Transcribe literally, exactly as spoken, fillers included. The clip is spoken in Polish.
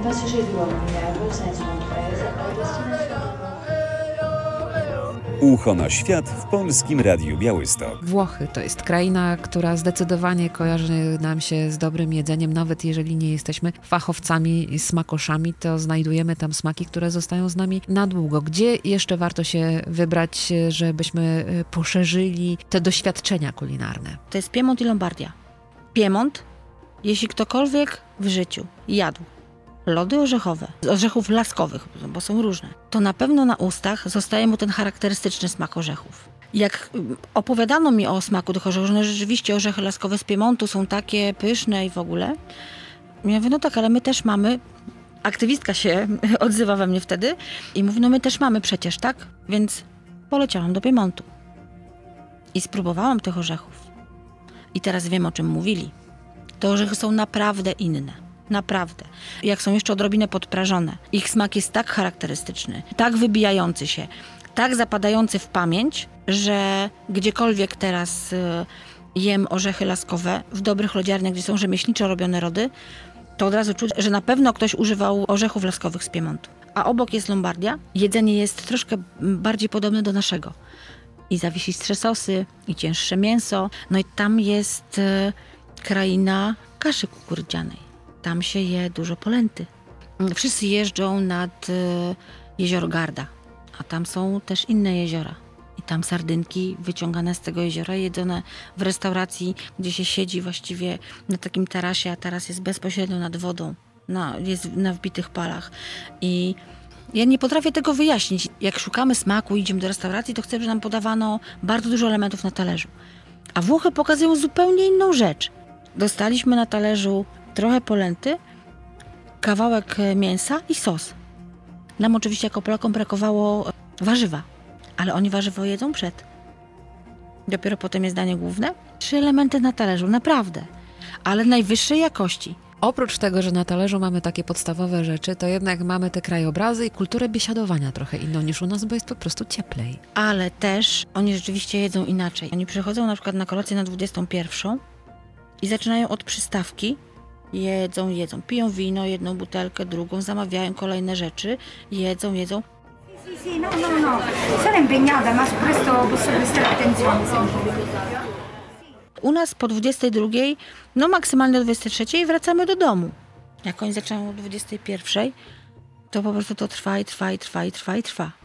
Passagers du Royal cinq treize à destination. Ucho na świat w Polskim Radiu Białystok. Włochy to jest kraina, która zdecydowanie kojarzy nam się z dobrym jedzeniem. Nawet jeżeli nie jesteśmy fachowcami, smakoszami, to znajdujemy tam smaki, które zostają z nami na długo. Gdzie jeszcze warto się wybrać, żebyśmy poszerzyli te doświadczenia kulinarne? To jest Piemont i Lombardia. Piemont, jeśli ktokolwiek w życiu jadł lody orzechowe, z orzechów laskowych, bo są różne, to na pewno na ustach zostaje mu ten charakterystyczny smak orzechów. Jak opowiadano mi o smaku tych orzechów, że no rzeczywiście orzechy laskowe z Piemontu są takie pyszne i w ogóle, ja mówię, no tak, ale my też mamy, aktywistka się odzywa we mnie wtedy i mówi, no my też mamy przecież, tak? Więc poleciałam do Piemontu i spróbowałam tych orzechów. I teraz wiem, o czym mówili. Te orzechy są naprawdę inne. Naprawdę. Jak są jeszcze odrobinę podprażone. Ich smak jest tak charakterystyczny, tak wybijający się, tak zapadający w pamięć, że gdziekolwiek teraz y, jem orzechy laskowe, w dobrych lodziarniach, gdzie są rzemieślniczo robione rody, to od razu czuć, że na pewno ktoś używał orzechów laskowych z Piemontu. A obok jest Lombardia. Jedzenie jest troszkę bardziej podobne do naszego. I zawiesiste sosy, i cięższe mięso. No i tam jest y, kraina kaszy kukurydzianej. Tam się je dużo polęty. Wszyscy jeżdżą nad y, jezioro Garda, a tam są też inne jeziora. I tam sardynki wyciągane z tego jeziora, jedzone w restauracji, gdzie się siedzi właściwie na takim tarasie, a taras jest bezpośrednio nad wodą, na, jest na wbitych palach. I ja nie potrafię tego wyjaśnić. Jak szukamy smaku, idziemy do restauracji, to chcę, żeby nam podawano bardzo dużo elementów na talerzu. A Włochy pokazują zupełnie inną rzecz. Dostaliśmy na talerzu trochę polęty, kawałek mięsa i sos. Nam oczywiście jako Polakom brakowało warzywa, ale oni warzywo jedzą przed. Dopiero potem jest danie główne. Trzy elementy na talerzu, naprawdę, ale najwyższej jakości. Oprócz tego, że na talerzu mamy takie podstawowe rzeczy, to jednak mamy te krajobrazy i kulturę biesiadowania trochę inną niż u nas, bo jest po prostu cieplej. Ale też oni rzeczywiście jedzą inaczej. Oni przychodzą na przykład na kolację na dwudziestą pierwszą i zaczynają od przystawki. Jedzą, jedzą, piją wino, jedną butelkę, drugą, zamawiają kolejne rzeczy, jedzą, jedzą. Sì, sì, no, no, no, sono impegnata, ma su questo posso prestare attenzione sempre. U nas po dwudziestej drugiej, no maksymalnie do dwudziestej trzeciej wracamy do domu. Jak oni zaczynają o dwudziestej pierwszej, to po prostu to trwa i trwa i trwa i trwa i trwa.